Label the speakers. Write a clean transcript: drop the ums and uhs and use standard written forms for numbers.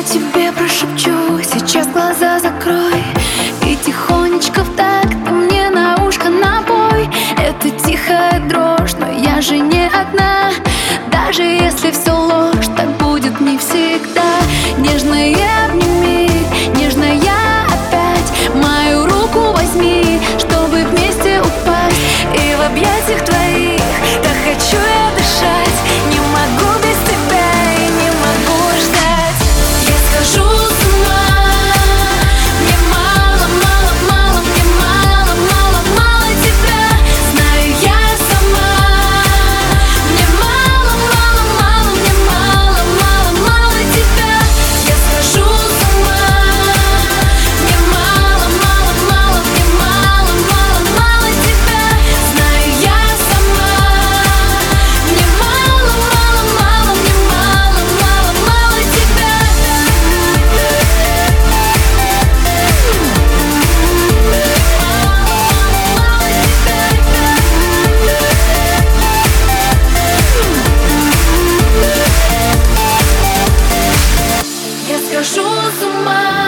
Speaker 1: тебе прошепчу, сейчас глаза закрой и тихонечко в такт ты мне на ушко напой. Это тихая дрожь, но я же не одна. Даже если все ложь, так будет не всегда. Нежное обними, нежная опять мою руку возьми, чтобы вместе упасть. И в объятиях твоих так хочу я дышать. Не могу без тебя и не могу ждать. Я схожу с ума. Мне мало, мало, мало, мне мало, мало, мало тебя. Знаю я сама. Мне мало, мало, мало, мне мало, мало, мало тебя. Я схожу с ума. Мне мало, мало, мало, мне мало, мало, мало тебя. Знаю я сама. Мне мало, мало, мало, мне мало, мало, мало тебя. Я схожу с ума.